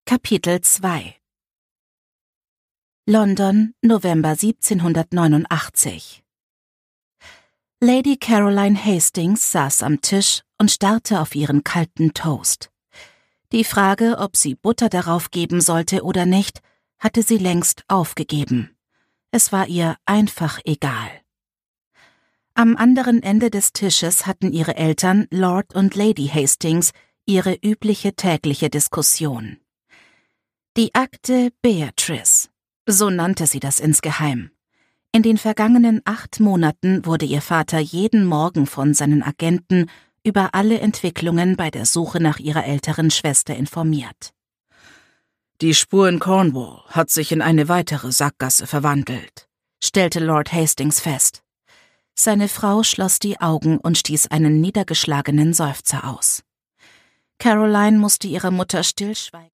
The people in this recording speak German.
Kapitel 2 London, November 1789. Lady Caroline Hastings saß am Tisch und starrte auf ihren kalten Toast. Die Frage, ob sie Butter darauf geben sollte oder nicht, hatte sie längst aufgegeben. Es war ihr einfach egal. Am anderen Ende des Tisches hatten ihre Eltern, Lord und Lady Hastings, ihre übliche tägliche Diskussion. Die Akte Beatrice, so nannte sie das insgeheim. In den vergangenen 8 Monaten wurde ihr Vater jeden Morgen von seinen Agenten über alle Entwicklungen bei der Suche nach ihrer älteren Schwester informiert. Die Spur in Cornwall hat sich in eine weitere Sackgasse verwandelt, stellte Lord Hastings fest. Seine Frau schloss die Augen und stieß einen niedergeschlagenen Seufzer aus. Caroline musste ihrer Mutter stillschweigend